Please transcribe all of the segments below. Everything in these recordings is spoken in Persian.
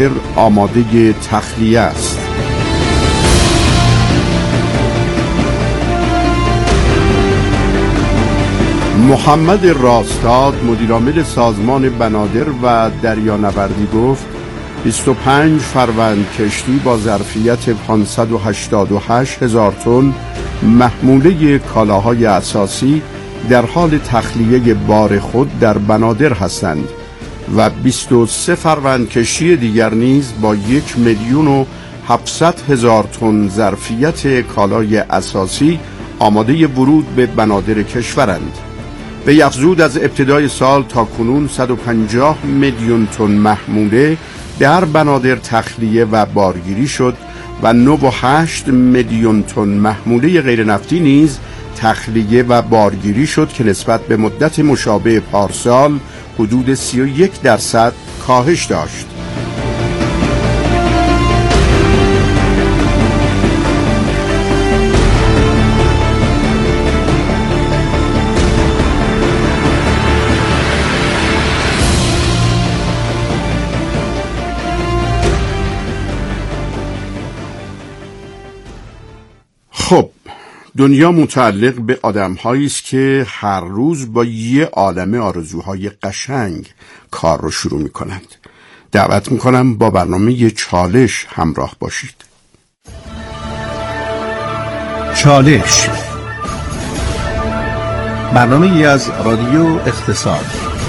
آماده تخلیه است. محمد راستاد مدیرعامل سازمان بنادر و دریانوردی گفت 25 فروند کشتی با ظرفیت 588,000 تن محموله کالاهای اساسی در حال تخلیه بار خود در بنادر هستند و 23 فروند کشتی دیگر نیز با 1,700,000 تن ظرفیت کالای اساسی آماده ورود به بنادر کشورند. به افزود از ابتدای سال تا کنون 150 میلیون تن محموله در بنادر تخلیه و بارگیری شد و 9.8 میلیون تن محموله غیر نفتی نیز تخلیه و بارگیری شد که نسبت به مدت مشابه پارسال حدود 31% کاهش داشت. خب، دنیا متعلق به آدم‌هایی است که هر روز با یه عالمه آرزوهای قشنگ کار رو شروع می‌کنند. دعوت می‌کنم با برنامه چالش همراه باشید. چالش، برنامه‌ای از رادیو اقتصاد.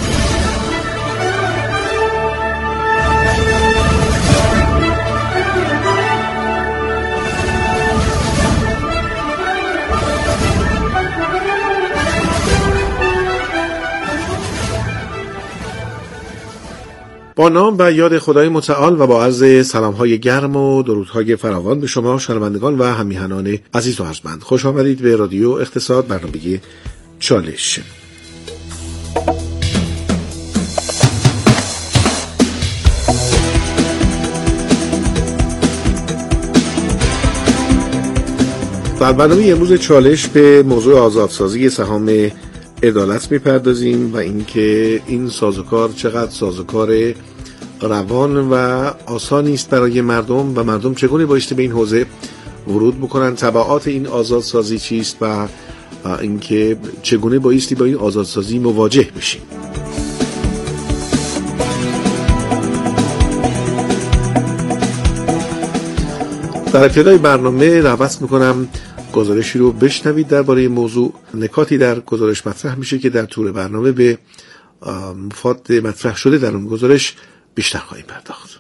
با نام و یاد خدای متعال و با عرض سلام‌های گرم و درودهای فراوان به شما شنوندگان و همیهنان عزیز و ارجمند، خوش آمدید به رادیو اقتصاد، برنامه چالش. در برنامه امروز چالش به موضوع آزادسازی سهام عدالت میپردازیم و اینکه این سازوکار چقدر سازوکار روان و آسانی است برای مردم و مردم چگونه بایستی به این حوزه ورود بکنن، تبعات این آزادسازی چیست و اینکه چگونه بایستی با این آزادسازی مواجه بشیم. در ابتدای برنامه دعوت میکنم گزارشی رو بشنوید درباره موضوع. نکاتی در گزارش مطرح میشه که در طول برنامه به مفاد مطرح شده در اون گزارش بیشتر خواهیم پرداخت.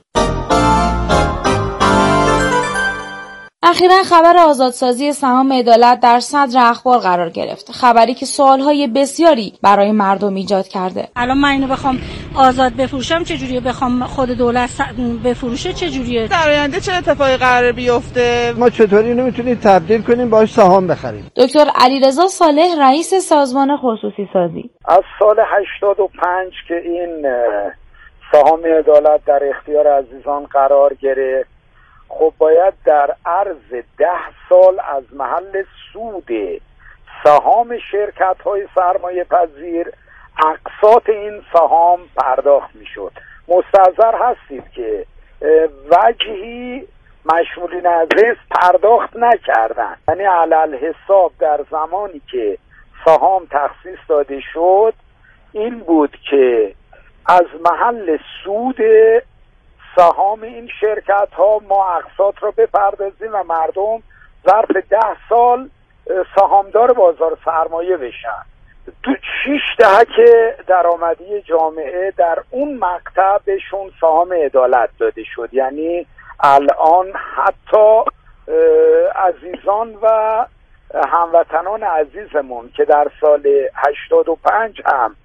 اخیراً خبر آزادسازی سهام عدالت در صدر اخبار قرار گرفت. خبری که سوالهای بسیاری برای مردم ایجاد کرده. الان من اینو بخوام آزاد بفروشم چجوریه؟ بخوام خود دولت بفروشه چجوریه؟ در آینده چه اتفاقی قرار بیفته؟ ما چطوری اینو میتونیم تبدیل کنیم باهاش سهام بخریم؟ دکتر علیرضا صالح رئیس سازمان خصوصی سازی. از سال 85 که این سهام عدالت در اختیار عزیزان قرار گرفت، خب باید در عرض 10 سال از محل سود سهام شرکت‌های سرمایه پذیر اقساط این سهام پرداخت میشد. مستحضر هستید که وجهی مشمولین از رزق پرداخت نکردن، یعنی علل حساب در زمانی که سهام تخصیص داده شد این بود که از محل سود سهام این شرکت ها ما اقساط رو بپردازیم و مردم ظرف 10 سال سهامدار بازار سرمایه بشن. تو 6 دهک درآمدی جامعه در اون مقطع بهشون سهام عدالت داده شد. یعنی الان حتی عزیزان و هموطنان عزیزمون که در سال 85 هم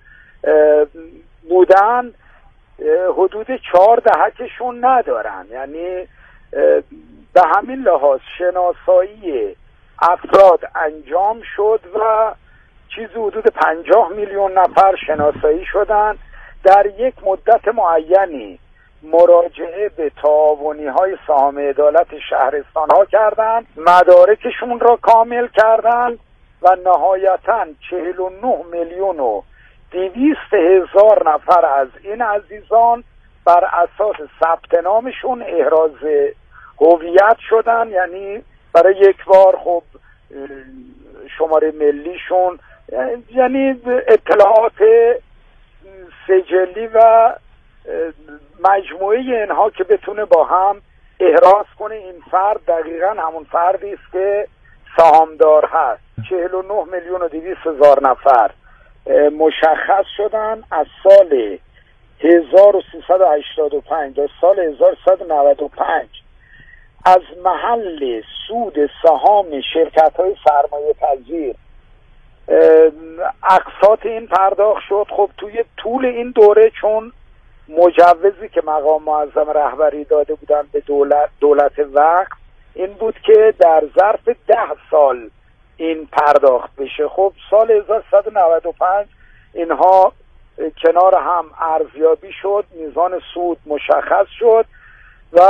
بودن حدود 4 دهکشون ندارن. یعنی به همین لحاظ شناسایی افراد انجام شد و چیزی حدود 50 میلیون نفر شناسایی شدن. در یک مدت معینی مراجعه به تعاونی های سهام عدالت شهرستان ها کردن، مدارکشون را کامل کردن و نهایتاً 49 میلیون و 200,000 نفر از این عزیزان بر اساس ثبت نامشون احراز هویت شدن، یعنی برای یک بار خب شماره ملیشون، یعنی اطلاعات سجلی و مجموعه اینها که بتونه با هم احراز کنه این فرد دقیقاً همون فردی است که سهامدار هست. 49,200,000 نفر مشخص شدن از سال 1385 تا سال 1395 از محل سود سهام شرکت‌های سرمایه پذیر اقساط این پرداخت شد. خب توی طول این دوره چون مجوزی که مقام معظم رهبری داده بودن به دولت وقت این بود که در ظرف 10 سال این پرداخت بشه. خب سال 1395 اینها کنار هم ارزیابی شد، میزان سود مشخص شد و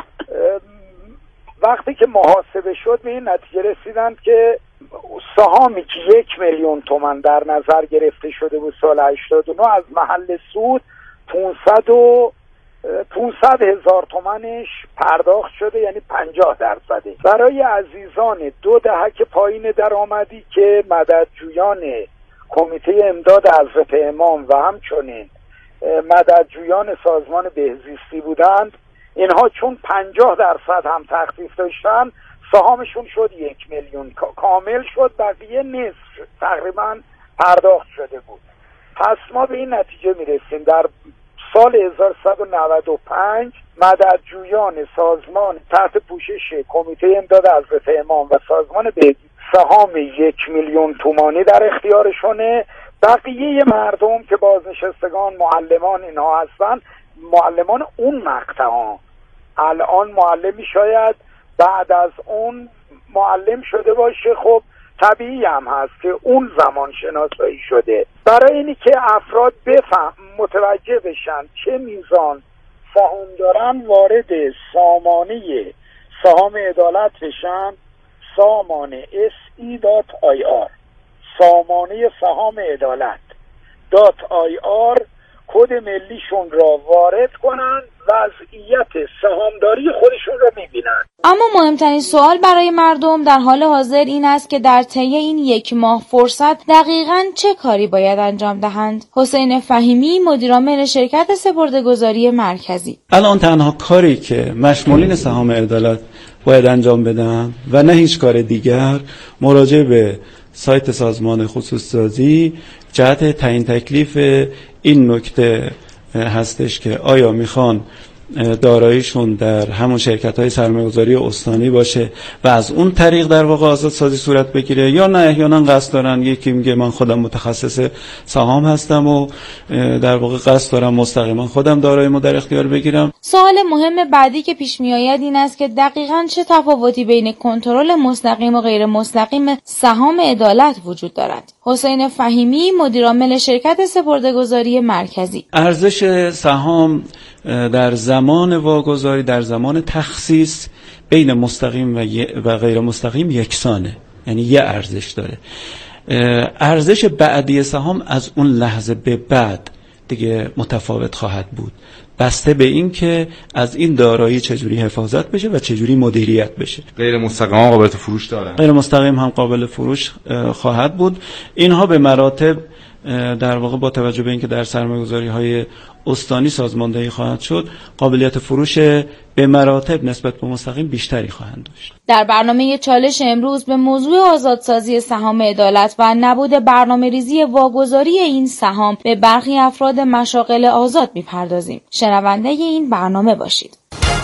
وقتی که محاسبه شد به این نتیجه رسیدند که سهامی که 1,000,000 تومان در نظر گرفته شده بود سال 89 از محل سود 500,000 تومانش پرداخت شده، یعنی 50%. برای عزیزان 2 دهک پایین درآمدی که مددجویان کمیته امداد حضرت امام و همچنین مددجویان سازمان بهزیستی بودند، اینها چون 50% هم تخفیف داشتن سهامشون شد 1,000,000 کامل شد، بقیه نصف تقریبا پرداخت شده بود. پس ما به این نتیجه میرسیم در سال 1395 مددجویان سازمان تحت پوشش کمیته امداد حضرت امام و سازمان بهزیستی سهام 1,000,000 تومانی در اختیارشونه. بقیه مردم که بازنشستگان، معلمان اینها هستن، معلمان اون مقطع الان معلمی شاید بعد از اون معلم شده باشه، خب طبیعی هم هست که اون زمان شناسایی شده. برای اینی که افراد متوجه بشن چه میزان سهام دارن وارد سامانه سهام عدالت بشن، سامانه se.ir سامانه سهام عدالت .ir کد ملیشون را وارد کنن، وضعیت سهامداری خودشون را میبینن. اما مهمترین سوال برای مردم در حال حاضر این است که در طی این 1 ماه فرصت دقیقاً چه کاری باید انجام دهند؟ حسین فهیمی، مدیرعامل شرکت سپرده‌گذاری مرکزی: الان تنها کاری که مشمولین سهام عدالت باید انجام بدن و نه هیچ کار دیگر، مراجعه به سایت سازمان خصوصی‌سازی جهت تعیین تکلیف این نکته هستش که آیا میخوان داراییشون در همون شرکت‌های سرمایه‌گذاری استانی باشه و از اون طریق در واقع آزادسازی صورت بگیره، یا نه احیانا قصد دارن، یکی میگه من خودم متخصص سهام هستم و در واقع قصد دارم مستقیما خودم داراییمو در اختیار بگیرم. سوال مهم بعدی که پیش میآید این است که دقیقاً چه تفاوتی بین کنترل مستقیم و غیر مستقیم سهام عدالت وجود دارد؟ حسین فهیمی، مدیرعامل شرکت سپرده‌گذاری مرکزی: ارزش سهام در زمان واگذاری، در زمان تخصیص بین مستقیم و غیر مستقیم یکسانه، یعنی یه ارزش داره. ارزش بعدی سهام از اون لحظه به بعد دیگه متفاوت خواهد بود، بسته به این که از این دارایی چجوری حفاظت بشه و چجوری مدیریت بشه. غیر مستقیم هم قابلیت فروش دارن، غیر مستقیم هم قابل فروش خواهد بود. اینها به مراتب در واقع با توجه به اینکه در سرمایه‌گذاری‌های استانی سازماندهی خواهد شد، قابلیت فروش به مراتب نسبت به مستقیم بیشتری خواهند داشت. در برنامه چالش امروز به موضوع آزادسازی سهام عدالت و نبود برنامه‌ریزی واگذاری این سهام به برخی افراد مشاغل آزاد می‌پردازیم. شنونده این برنامه باشید.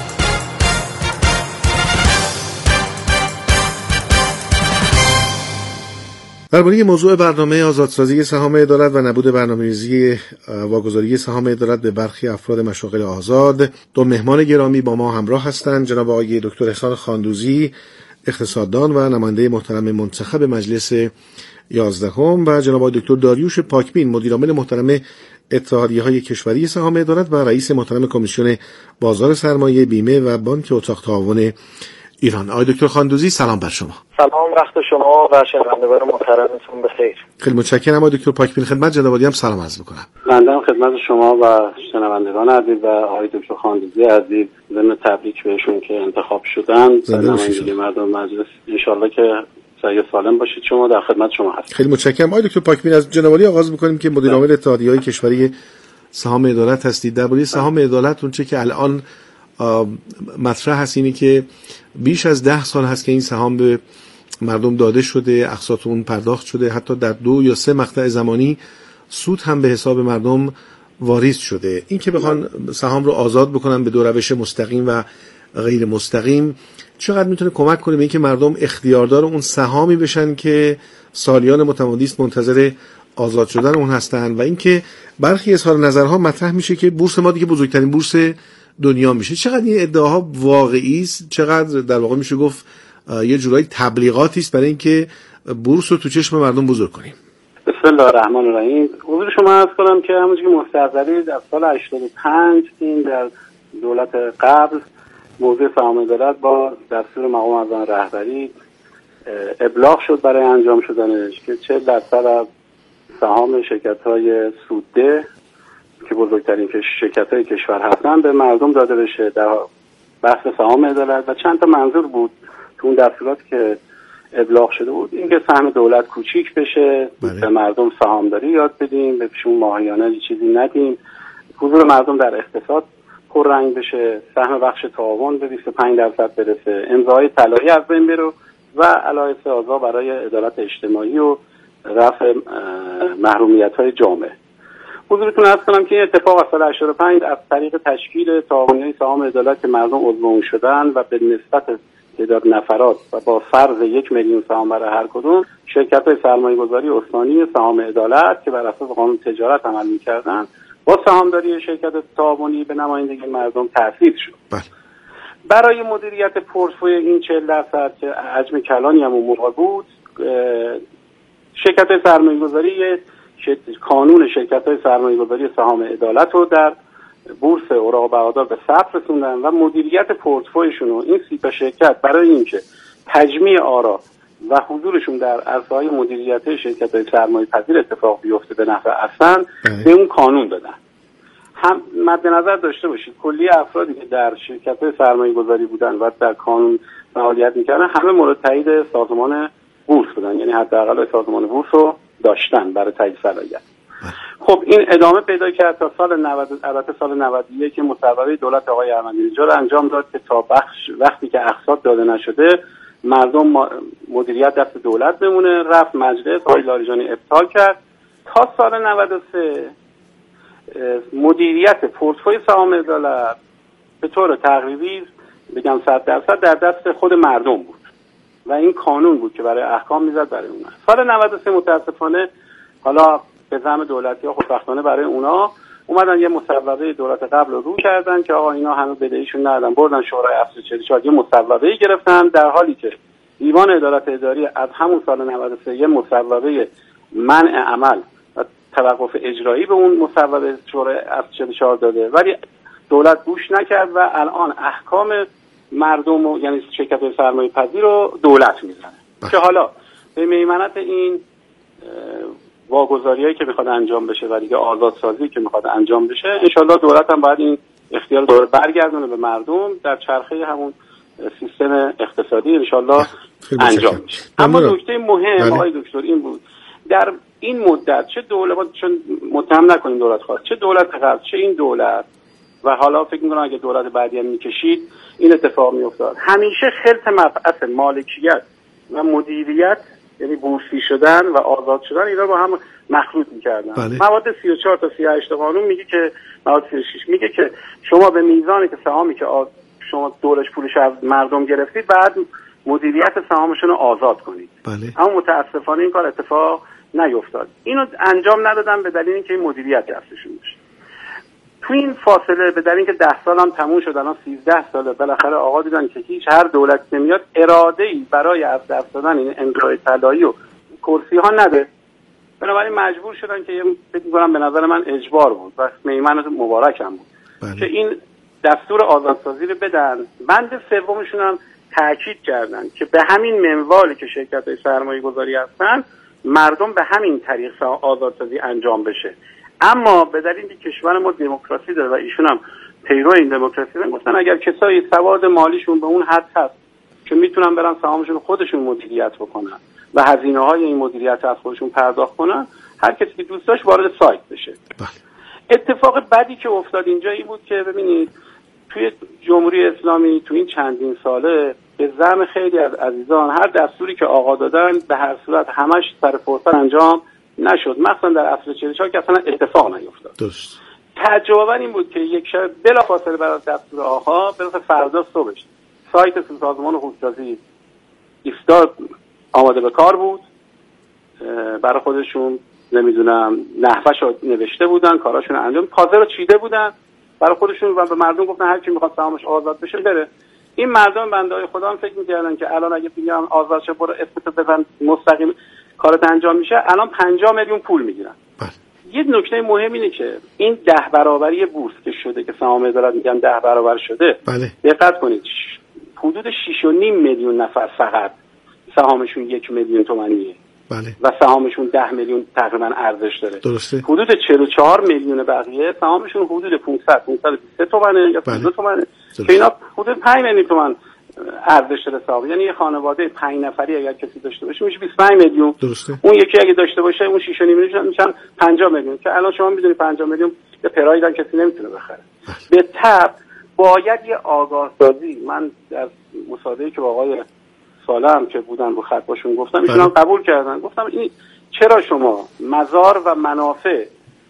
درباره موضوع برنامه آزادسازی سهام عدالت و نبود برنامه‌ریزی واگذاری سهام عدالت به برخی افراد مشاغل آزاد، 2 مهمان گرامی با ما همراه هستند. جناب آقای دکتر احسان خاندوزی، اقتصاددان و نماینده محترم منتخب مجلس 11 و جناب آقای دکتر داریوش پاکبین، مدیرعامل محترم اتحادیه‌های کشوری سهام عدالت و رئیس محترم کمیسیون بازار سرمایه، بیمه و بانک اتاق تعاون ایران. آقای دکتر خاندوزی سلام بر شما. سلام، وقت شما و شنوندگان محترمتون بخیر. خیلی متشکرم آقای دکتر پاکبین. خدمت جناب عالی هم سلام عرض می‌کنم. بنده خدمت شما و شنوندگان عزیز و آقای دکتر خاندوزی عزیز ضمن تبریک بهشون که انتخاب شدن و نمایندگی مردم مجلس ان شاءالله که سعی سالم باشید. شما در خدمت شما هستم. خیلی متشکرم آقای دکتر پاکبین. از جناب عالی آغاز می‌کنیم که مدیر عامل اتحادیه‌های کشوری سهام عدالت هستید. درباره سهام عدالت اونچه که الان مطرح هست اینه که بیش از 10 سال هست که این سهام به مردم داده شده، اقساط اون پرداخت شده، حتی در 2 یا 3 مقطع زمانی سود هم به حساب مردم واریز شده. این که بخوان سهام رو آزاد بکنن به دو روش مستقیم و غیر مستقیم چقدر میتونه کمک کنه به اینکه مردم اختیاردار اون سهامی بشن که سالیان متمادی است منتظر آزاد شدن اون هستن، و اینکه برخی اظهار نظرها مطرح میشه که بورس ما دیگه بزرگترین بورس دنیا میشه. چقدر این ادعاها واقعی است؟ چقدر در واقع میشه گفت یه جورایی تبلیغاتی است برای اینکه بورس رو تو چشم مردم بزرگ کنیم؟ بسم الله الرحمن الرحیم. حضور شما عرض کنم که همونجوری که مستحضرید در سال 85 این در دولت قبل موضوع سهام عدالت با دستور مقام معظم رهبری ابلاغ شد برای انجام شدنش که 40% از سهام شرکت‌های سودده که بزرگترین شرکت‌های کشور هستن به مردم داده بشه در بحث سهام عدالت. و چند تا منظور بود تو اون دستورات که ابلاغ شده بود، اینکه سهم دولت کوچیک بشه، به مردم سهامداری یاد بدیم، بهشون ماهیانه چیزی ندیم، حضور مردم در اقتصاد پررنگ بشه، سهم بخش تعاون به 25% برسه، امضای طلایی از بین بره و علاوه آزاد برای عدالت اجتماعی و رفع محرومیت‌های جامعه. حضورتون عرض کنم که این اتفاق از سال 85 از طریق تشکیل تعاونی‌های سهام عدالت که مردم عضو اون شدن و به نسبت تعداد نفرات و با فرض 1 میلیون سهام برای هر کدوم، شرکت‌های سرمایه‌گذاری استانی سهام عدالت که بر اساس قانون تجارت عمل می‌کردن با سهامداری شرکت تعاونی به نمایندگی مردم تأسیس شد. برای مدیریت پورتفوی این 40% که حجم کلانی هم اون موقع بود، شرکت‌های سرمایه‌گذاری کانون شرکت‌های سرمایه‌گذاری سهام عدالت رو در بورس اوراق بهادار به ثبت رسوندن و مدیریت پورتفویشون رو این 30 تا شرکت برای اینکه تجمیع آرا و حضورشون در عرصه‌های مدیریت شرکت‌های سرمایه‌پذیر اتفاق بیفته به نفع اصلا به اون کانون دادن. هم مد نظر داشته باشید کلی افرادی که در شرکت‌های سرمایه‌گذاری بودن و در کانون فعالیت می‌کردن همه مورد تایید سازمان بورس بودن، یعنی حداقل سازمان بورس رو داشتن برای تایید صلاحیت. خب این ادامه پیدا کرد تا سال 90 البته سال 91 که مصوبه دولت آقای احمدی‌نژاد انجام داد که تا وقتی که اقساط داده نشده مردم مدیریت دست دولت بمونه، رفت مجلس آقای لاریجانی ابطال کرد. تا سال 93 مدیریت پورتفوی سهام عدالت به طور تقریبی بگم 100% در دست خود مردم بود و این قانون بود که برای احکام میزد برای اونا. سال 93 متاسفانه حالا به زعم دولتی ها خوشبختانه برای اونا اومدن یه مصوبه دولت قبل رو کردن که آقا اینا همه بدهیشون ندادن، بردن شورای اصل 44 یه مصوبه گرفتن، در حالی که دیوان عدالت اداری از همون سال 93 یه مصوبه منع عمل و توقف اجرایی به اون مصوبه شورای اصل 44 داده، ولی دولت گوش نکرد و الان احکام مردم و یعنی شرکت‌های سرمایه‌پذیر رو دولت میزنه که حالا به میمنت این واگذاریایی که میخواد انجام بشه و دیگه آزادسازی که میخواد انجام بشه، انشالله دولت هم باید این اختیار دوباره برگردونه به مردم در چرخه همون سیستم اقتصادی انشالله انجام بشه. اما نکته مهم آقای دکتر این بود در این مدت چه دولت، چون متهم نکنیم دولت خواست، چه دولت قبل چه این دولت و حالا فکر میکنم اگه دولت بعدی هم میکشید این اتفاق میافتاد، همیشه خلط مبعث مالکیت و مدیریت یعنی بورسی شدن و آزاد شدن اینا با هم مخلوط میکردن. مواد 34 تا 38 قانون میگه که مواد 36 میگه که شما به میزانی که سهامی که شما دولش پولش از مردم گرفتید بعد مدیریت سهامشون رو آزاد کنید. اما متاسفانه این کار اتفاق نیفتاد. اینو انجام ندادن به دلیل اینکه این مدیریت دستشون باشه. تو این فاصله به دلیل اینکه 10 سال هم تموم شد الان 13 ساله بالاخره آقا دیدن که هیچ هر دولت نمیاد اراده‌ای برای از دست دادن این امضای طلایی و کرسی ها نده، بنابراین مجبور شدن که فکر می‌کنم به نظر من اجبار بود و میمن مبارک هم بود که این دستور آزادسازی رو بدن. بند سومشون هم تاکید کردن که به همین منوالی که شرکت‌های سرمایه‌گذاری هستن مردم به همین طریق آزادسازی انجام بشه. اما به دلیل اینکه کشور ما دموکراسی داره و ایشون هم پیرو این دموکراسی دارن، گفتن اگر کسایی سواد مالیشون به اون حد هست که میتونن برن سهامشون خودشون مدیریت بکنن و هزینه‌های این مدیریت از خودشون پرداخت کنن، هر کسی که دوست داشت وارد سایت بشه. اتفاق بدی که افتاد اینجا این بود که ببینید توی جمهوری اسلامی تو این چندین ساله به زعم خیلی از عزیزان هر دستوری که آقا دادن به هر صورت همش سر فرصت انجام نشد، مثلا در عصر 44 که اصلا اتفاق نیفتاد. درست. تعجب آور این بود که یک شب بلافاصله بعد از دستور آقا به فردا صبحش سایت سازمان حقوق‌سازی ایستاد آماده به کار بود، برای خودشون نمیدونم نحوه‌شو نوشته بودن، کاراشون انجام تازه رو چیده بودن برای خودشون و به مردم گفتن هر کی میخواد سهامش آزاد بشه بره. این مردم بنده‌های خدا هم فکر می‌کردن که الان اگه بگم آزاد شه برو اسمتو بزن مستقیم کارت انجام میشه، الان 50 میلیون پول میگیرن. یه نکته مهم اینه که این 10 برابری بورس که شده که سهام عدالت میگن 10 برابر شده، دقت کنید حدود 6.5 میلیون نفر فقط سهامشون 1 میلیون تومانیه. بله. و سهامشون 10 میلیون تقریبا ارزش داره. درسته. حدود 44 میلیون بقیه سهامشون حدود 523 تومانه یا 22 تومانه که اینا حدود 5 میلیون تومان ارزش داره سهام. یعنی یه خانواده 5 نفری اگر کسی داشته باشه میشه 25 میلیون. درسته. اون یکی اگه داشته باشه اون 6.5 میلیون میشن 50 میلیون که الان شما میدونید 50 میلیون به پراید هم کسی نمیتونه بخره. به تبع باید یه آگاه سازی. من در مصاحبه‌ای که با آقای سالم که بودن رو خط باشون گفتم ایشون قبول کردن. گفتم این چرا شما مزار و منافع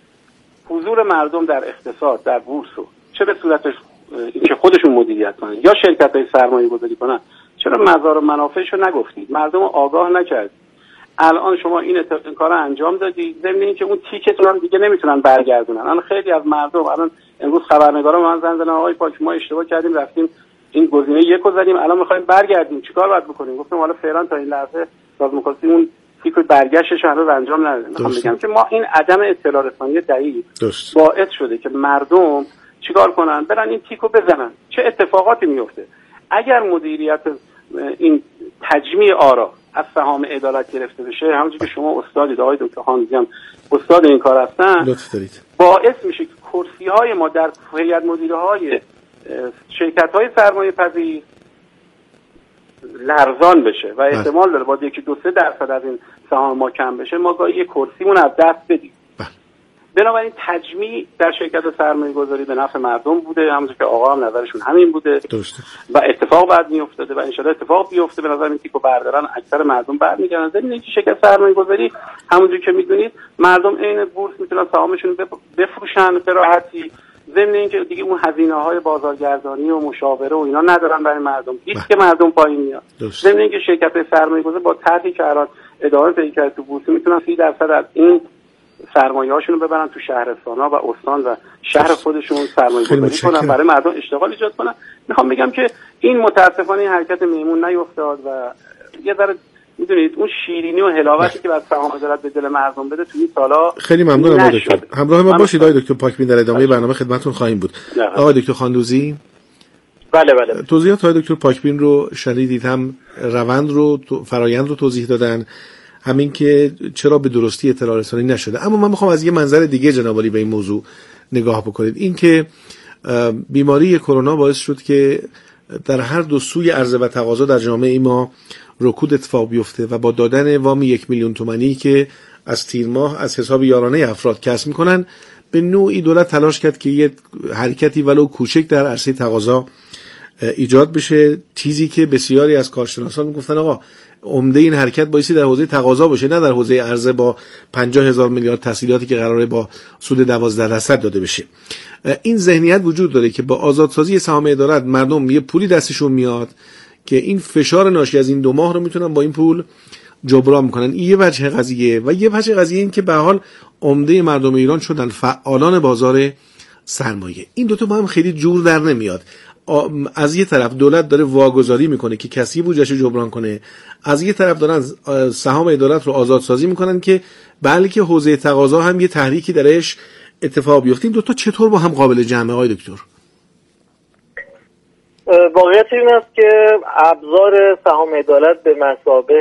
حضور مردم در اقتصاد در بورس رو چه به صورتش که خودشون مدیریت کنن یا شرکت‌های سرمایه‌گذاری کنن، چرا مزار و منافعش رو نگفتید، مردم رو آگاه نکردید؟ الان شما این کار رو انجام دادید، ضمن اینکه اون تیکتون هم دیگه نمیتونن برگردونن. الان خیلی از مردم الان امروز خبرنگارا من زنگ زدن آقای پاک ما اشتباه کردیم رفتیم این گزینه یکو زدیم الان می‌خوایم برگردیم چیکار باید بکنیم؟ گفتم حالا فعلا تا این لحظه سازمان خاصی اون تیکو برگشتش هنوز انجام نداده. میخوام بگم که ما این عدم اطلاع رسانی دقیق باعث شده که مردم چیکار کنن؟ برن این تیکو بزنن. چه اتفاقاتی میفته؟ اگر مدیریت این تجمیع آرا از سهام عدالت گرفته بشه، همونجوری که شما استادید آقای دکتر خانزی هم استاد این کار هستن، باعث میشه که کرسی‌های ما در هیئت مدیره‌های شرکت‌های سرمایه‌پذیر لرزان بشه و احتمال داره با 1-2-3% از این سهام ما کم بشه، ما گاهی یک کرسیمون از دست بدیم. بنابراین تجمیع در شرکت سرمایه‌گذاری به نفع مردم بوده، همونجوری که آقا هم نظرشون همین بوده. درسته. و اتفاق بعد میافتاده و ان شاءالله اتفاق بیفته. به نظر این تیکو بردارن اکثر مردم برمیگردن. ضمن اینکه شرکت سرمایه‌گذاری همونجوری که میدونید مردم عین بورس میتونن سهامشون بفروشن به راحتی، ضمن اینکه دیگه اون هزینه‌های بازارگردانی و مشاوره و اینا ندارن برای مردم، ریسک مردم پایین میاد. ضمن اینکه شرکت‌های سرمایه‌گذاری با طرحی که الان ادامه پیدا کرده تو بورس میتونن 30% از این سرمایه‌هاشون رو ببرن تو شهرستان‌ها و استان و شهر خودشون سرمایه‌گذاری کنن، برای مردم اشتغال ایجاد کنن. میخوام بگم که این متاسفانه این حرکت میمون نیفتاد و یه ذره میدونید اون شیرینی و حلاوتی که بعد سهام عدالت به دل مردم بده تو این سالا. خیلی ممنونم آقای دکتر. همراه ما باشید آقای دکتر پاکبین، در ادامه برنامه خدمتتون خواهیم بود. آقای دکتر خاندوزی. بله. توضیحات آقای دکتر پاکبین رو شنیدید، هم روند رو فرایند رو توضیح دادن، همین که چرا به درستی اطلاع رسانی نشده. اما من میخوام از یه منظر دیگه جناب عالی به این موضوع نگاه بکنید. این که بیماری کرونا باعث شد که در هر دو سوی عرضه و تقاضا در جامعه ما رکود اتفاق بیفته و با دادن وام 1 میلیون تومانی که از تیر ماه از حساب یارانه افراد کسب میکنن، به نوعی دولت تلاش کرد که یه حرکتی ولو کوچک در عرصه تقاضا ایجاد بشه، چیزی که بسیاری از کارشناسان میگفتن آقا عمده این حرکت بایستی در حوزه تقاضا باشه نه در حوزه عرضه با 50,000 میلیارد تسهیلاتی که قراره با سود 12% داده بشه. این ذهنیت وجود داره که با آزادسازی سهام عدالت مردم یه پولی دستشون میاد که این فشار ناشی از این 2 ماه رو میتونن با این پول جبران میکنن. این یه وجه قضیه و یه وجه قضیه این که به حال عمده مردم ایران شدن فعالان بازار سرمایه. این دوتا با هم خیلی جور در نمیاد. از یه طرف دولت داره واگذاری میکنه که کسی بودجه‌اش رو جبران کنه، از یه طرف دارن سهام عدالت رو آزادسازی میکنن که بلکه حوزه تقاضا هم یه تحریکی درش اتفاق بیفته. این دوتا چطور با هم قابل جمعه آقای دکتر؟ واقعیت این است که ابزار سهام عدالت به مثابه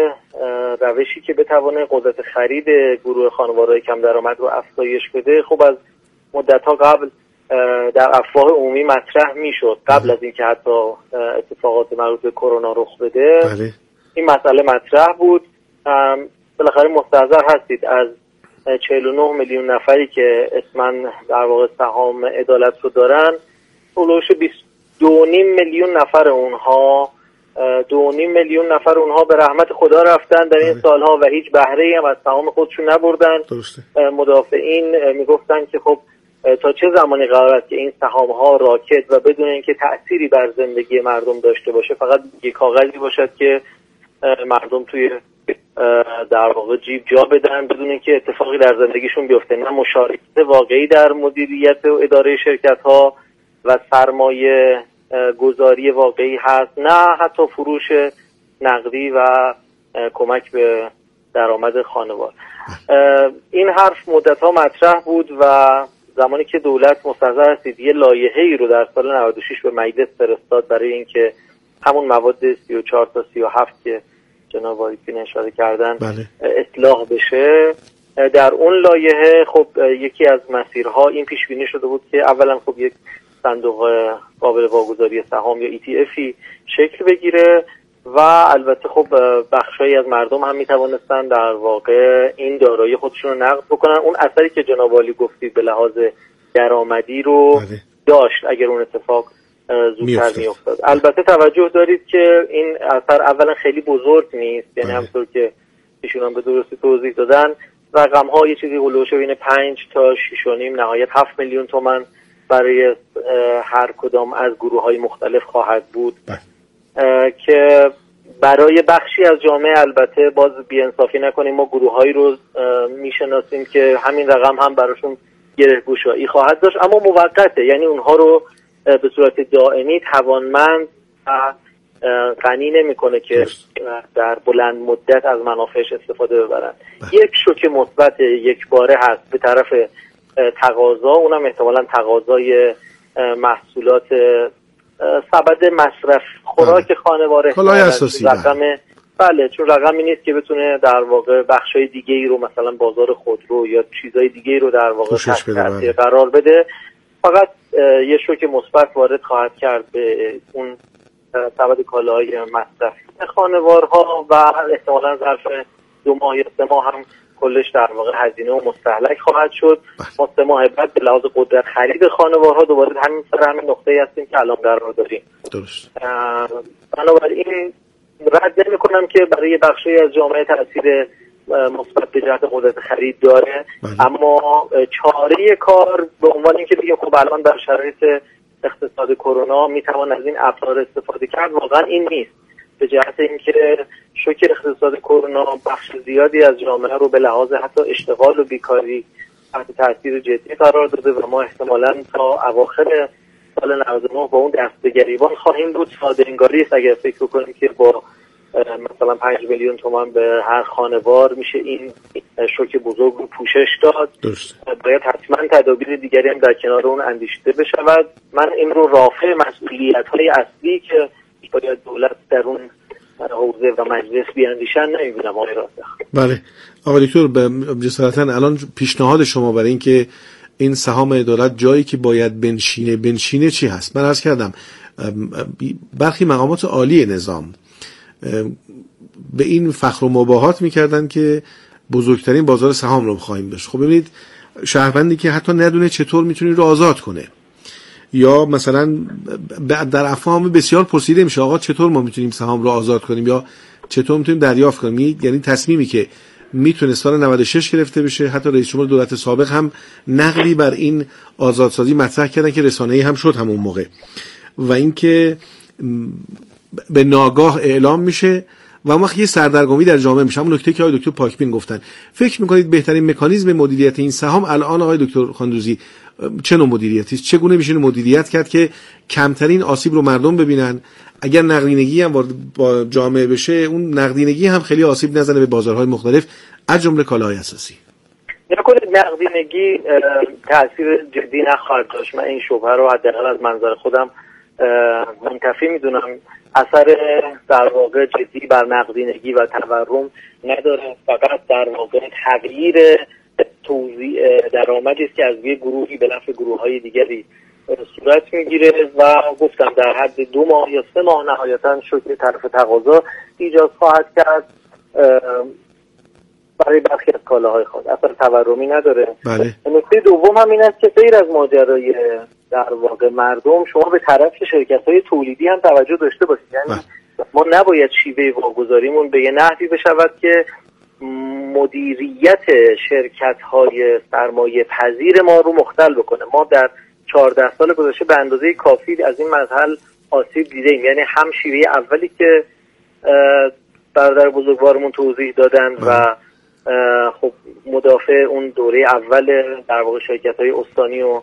روشی که بتوانه قدرت خرید گروه خانوارهای کم درآمد رو افزایش بده خب از مدت‌ها قبل در افواه عمومی مطرح میشد قبل از اینکه حتی اتفاقات مربوط به کرونا رخ بده. بله. این مسئله مطرح بود. بالاخره مستحضر هستید از 49 میلیون نفری که اسماً در واقع سهام عدالت رو دارن حدود 22.5 میلیون نفر اونها 2.5 میلیون نفر اونها به رحمت خدا رفتن در این سالها و هیچ بهره‌ای هم از سهام خودشون نبردن. مدافعین میگفتن که خب تا چه زمانی قرار است که این سهام ها راکد و بدون اینکه تأثیری بر زندگی مردم داشته باشه فقط یک کاغذی باشد که مردم توی در واقع جیب جا بدن بدون اینکه اتفاقی در زندگیشون بیفته. نه مشارکت واقعی در مدیریت و اداره شرکت ها و سرمایه گذاری واقعی هست، نه حتی فروش نقدی و کمک به درآمد خانوار. این حرف مدت‌ها مطرح بود و زمانی که دولت مستحضر هستید یه لایحه‌ای رو در سال 96 به مجلس فرستاد برای اینکه همون مواد 34 تا 37 که جناب آقایون اشاره کردن اصلاح بشه. در اون لایحه خب یکی از مسیرها این پیش بینی شده بود که اولا خب یک صندوق قابل واگذاری سهام یا ETFی شکل بگیره و البته خب بخشایی از مردم هم میتوانستن در واقع این دارایی خودشون رو نقد بکنن. اون اثری که جناب عالی گفتید به لحاظ درآمدی رو داشت اگر اون اتفاق زودتر میافتاد. البته توجه دارید که این اثر اولا خیلی بزرگ نیست، یعنی همونطور که ایشون هم به درستی توضیح دادن رقم ها یه چیزی هولوش بین 5 تا 6.5 نهایت 7 میلیون تومان برای هر کدام از گروه های مختلف خواهد بود که برای بخشی از جامعه البته باز بی‌انصافی نکنیم ما گروه هایی رو میشناسیم که همین رقم هم براشون گره‌گشایی خواهد داشت اما موقته، یعنی اونها رو به صورت دائمی توانمند و غنی نمی‌کنه که در بلند مدت از منافعش استفاده ببرن. یک شوک مثبت یک باره هست به طرف تقاضا، اونم احتمالاً تقاضای محصولات سبد مصرف خوراک خانواره رقم بله چون رقمی نیست که بتونه در واقع بخشای دیگه ای رو مثلا بازار خودرو یا چیزای دیگه ای رو در واقع تحت قرار بده. فقط یه شوک مثبت وارد خواهد کرد به اون سبد کالاهای مصرفی خانوارها و احتمالاً ظرف 2 ماه یا 3 ماه هم کلش در واقع هزینه و مستهلک خواهد شد. ما 3 ماه بعد به لحاظ قدرت خرید خانوارها دوباره همین نقطه‌ای هستیم که الان قرار داریم. درست. بنابراین رد نمی‌کنم که برای بخشی از جامعه تاثیر مثبت به جهت قدرت خرید داره اما چاره کار به عنوان اینکه بگیم خب الان در شرایط اقتصاد کرونا میتوان از این ابزار استفاده کرد واقعا این نیست. به جهت اینکه شوک اقتصاد کرونا بخش زیادی از جامعه رو به لحاظ حتی اشتغال و بیکاری تحت تاثیر جدی قرار داده و ما احتمالاً تا اواخر سال 99 با اون دست به گریبان خواهیم بود. ساده انگاری است اگر فکر کنیم که با مثلا 5 میلیون تومان به هر خانوار میشه این شوک بزرگ رو پوشش داد. باید حتما تدابیر دیگری هم در کنار اون اندیشیده بشود. من این رو رافع مسئولیت‌های اصلی که باید دولت در اون حوزه و مجلس بیاندیشن نمیبینم آقای راسخ. بله آقای دکتر جسارتاً الان پیشنهاد شما برای این که این سهام عدالت جایی که باید بنشینه چی هست؟ من عرض کردم برخی مقامات عالی نظام به این فخر و مباهات میکردن که بزرگترین بازار سهام رو خواهیم داشت. خب ببینید شهروندی که حتی ندونه چطور میتونه رو آزاد کنه یا مثلا در افهام بسیار پرسیده میشه آقا چطور ما میتونیم سهام رو آزاد کنیم یا چطور میتونیم دریافت کنیم، یعنی تصمیمی که میتونه سال 96 گرفته بشه. حتی رئیس جمهور دولت سابق هم نقدی بر این آزادسازی مطرح کردن که رسانه‌ای هم شد همون موقع و اینکه به ناگاه اعلام میشه و اون وقت یه سردرگمی در جامعه میشه. همون نکته که آقای دکتر پاکبین گفتن. فکر میکنید بهترین مکانیزم مدیریت این سهام الان آقای دکتر خاندوزی چه نوع مدیریتی است؟ چگونه میشه مدیریت کرد که کمترین آسیب رو مردم ببینن؟ اگر نقدینگی هم با جامعه بشه اون نقدینگی هم خیلی آسیب نزنه به بازارهای مختلف از جمله کالاهای اساسی. نکنید نقدینگی تأثیر جدی نخواهد داشت. من این شبهه رو حداقل از منظر خودم منتفی میدونم، اثر در واقع جدی بر نقدینگی و تورم نداره، فقط در واقع تغییر توزیع درآمدی است که از یک گروهی به نفع گروه‌های دیگری صورت میگیره و گفتم در حد 2 ماه یا 3 ماه نهایتاً شوک طرف تقاضا ایجاد خواهد کرد برای برخی از کالاهای خود. اثر تورمی نداره. بله. نکته دوم هم این است که غیر از ماجرای در واقع مردم، شما به طرف شرکت‌های تولیدی هم توجه داشته باشید. یعنی ما نباید شیوه واگذاریمون به یه نحوی بشود که مدیریت شرکت‌های سرمایه پذیر ما رو مختل بکنه. ما در 14 سال گذشته به اندازه کافی از این مرحله آسیب دیدیم. یعنی هم شیوه اولی که برادر بزرگوارمون توضیح دادن و خب مدافع اون دوره اول در واقع شرکت‌های استانی و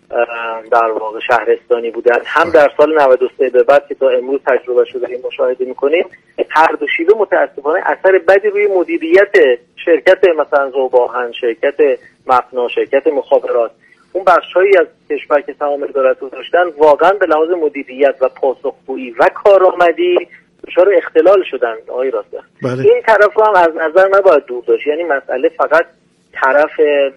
در واقع شهرستانی بودن، هم در سال 93 به بعد که تا امروز تجربه شده این مشاهده می‌کنیم، هر دو شیوه متأسفانه اثر بدی روی مدیریت شرکت مثلا ذوب‌آهن، شرکت مفنا، شرکت مخابرات، اون بخش‌هایی از کشور که سهام ادارت رو داشتن واقعا به لحاظ مدیریت و پاسخگویی و کارآمدی دچار اختلال شدن. آقای راسته این طرف هم از نظر نباید دور داشت. یعنی مسئله فقط طرف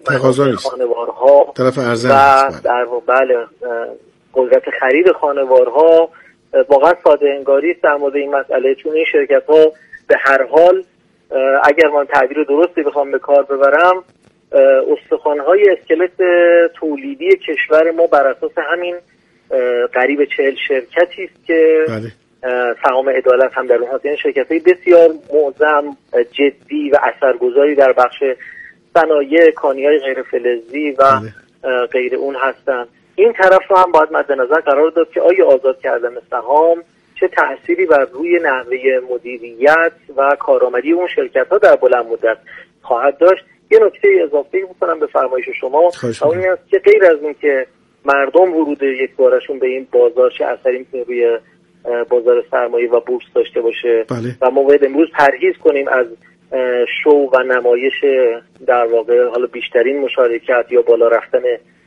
خانوارها، طرف ارزش در بله قدرت خرید خانوارها واقعا ساده انگاری است در مورد این مسئله، چون این شرکت‌ها به هر حال اگر من تعبیر درستی بخوام به کار ببرم، استخوان‌های اسکلت تولیدی کشور ما بر اساس همین قریب 40 شرکتی است که سهام عدالت هم در اونها، یعنی شرکت‌های بسیار معظم، جدی و اثرگذاری در بخش صنایع، کانیای غیر فلزی و غیر اون هستند. این طرف رو هم باید مد نظر قرار داد که آیا آزاد کردن سهام چه تأثیری بر روی نحوه مدیریت و کارآمدی اون شرکت‌ها در بلند مدت خواهد داشت. یه نکته اضافه می‌کنم به فرمایش شما، اون این است که غیر از این که مردم ورود یک بارشون به این بازار چه اثری می‌تونه روی بازار سرمایه و بورس داشته باشه و ما باید امروز پرهیز کنیم از شو و نمایش در واقع حالا بیشترین مشارکت یا بالا رفتن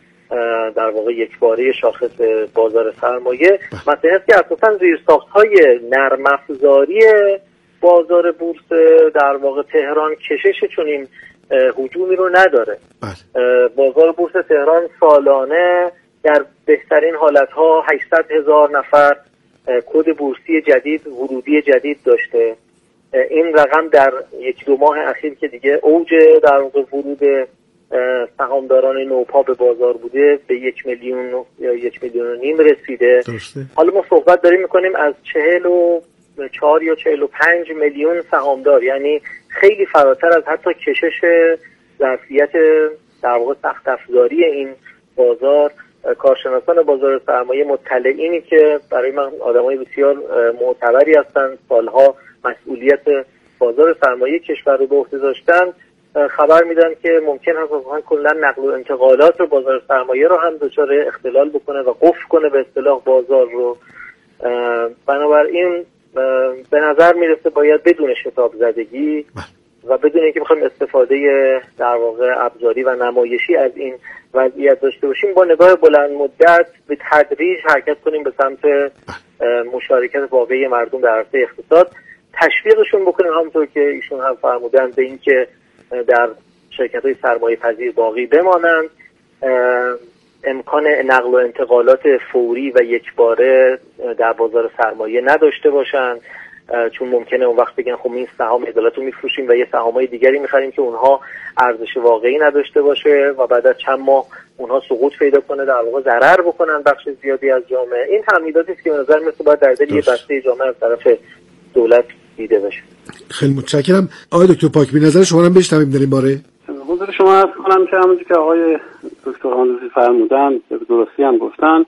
در واقع یکباره شاخص بازار سرمایه. مثلا هست که اساساً زیرساخت‌های نرم افزاری بازار بورس در واقع تهران کشش چنین هجومی رو نداره. بازار بورس تهران سالانه در بهترین حالت‌ها 800,000 نفر کد بورسی جدید، ورودی جدید داشته. این رقم در 1-2 ماه اخیر که دیگه اوج در واقع ورود سهامداران نوپا به بازار بوده به 1 میلیون یا 1.5 میلیون رسیده. حالا ما صحبت داریم میکنیم از 44 یا 45 میلیون سهامدار، یعنی خیلی فراتر از حتی کشش ظرفیت در واقع سخت افزاری این بازار. کارشناسان بازار سرمایه مطلعینی که برای من آدمای بسیار معتبری هستند، سالها مسئولیت بازار سرمایه کشور رو به عهده داشتن، خبر میدن که ممکن هست واقعا کلا نقل و انتقالات بازار سرمایه رو هم دچار اختلال بکنه و قفل کنه به اصطلاح بازار رو. بنابراین به نظر میرسه باید بدون شتاب زدگی و بدون اینکه بخوایم استفاده در واقع ابزاری و نمایشی از این وضعیت داشته باشیم، با نگاه بلند مدت به تدریج حرکت کنیم به سمت مشارکت واقعی مردم در عرصه اقتصاد، تشویقشون بکنیم همونطور که ایشون هم فرمودن به این که در شرکت‌های سرمایه پذیر باقی بمانند، امکان نقل و انتقالات فوری و یکباره در بازار سرمایه نداشته باشند، چون ممکنه اون وقت بگن خب این سهام عدالت رو میفروشیم و یه سهامای دیگری میخریم که اونها ارزش واقعی نداشته باشه و بعد از چند ماه اونها سقوط پیدا کنه، در واقع ضرر بکنن بخش زیادی از جامعه. این تمهیداتی است که به نظر میاد باید در دل یه بسته جامعه از طرف دولت دیده بشه. خیلی متشکرم. آقای دکتر پاکبین، نظر شما رو بشنویم در این باره. حضور شما عرض کنم که همونجوری که آقای دکتر هاندوسی فرمودن به درستی هم گفتن،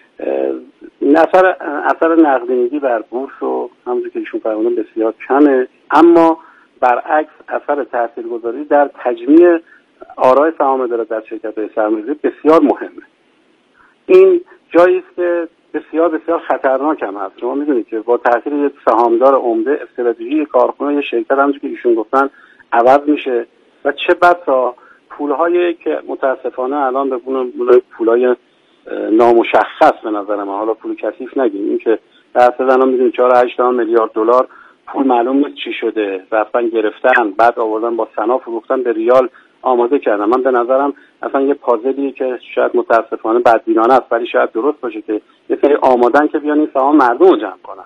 اثر نقدینگی بر بورس و همونجوری که ایشون فرمودن بسیار کمه، اما برعکس اثر تاثیرگذاری در تجمیع آرای سهام عدالت در شرکت‌های سرمایه‌گذاری بسیار مهمه. این جایی است که بسیار بسیار خطرناک هم هست. شما می‌دونید که با تاثیر یک سهامدار عمده استراتژی کارخونه یا شرکت همونجوری که ایشون گفتن عوض میشه و چه بسا پول‌هایی که متاسفانه الان به پول‌های نامشخص به نظر من، حالا پول کثیف نگیم، این که در الان میدونید 4.8 میلیارد دلار پول معلوم نیست چی شده، رفتن گرفتن بعد آوردن با سنا فروختن به ریال آماده کردن. من به نظرم اصلا یه پازلیه که شاید متاسفانه بدبینانه است ولی شاید درست باشه که یه سری آمادن که بیان این سهام مردم رو جمع کنن.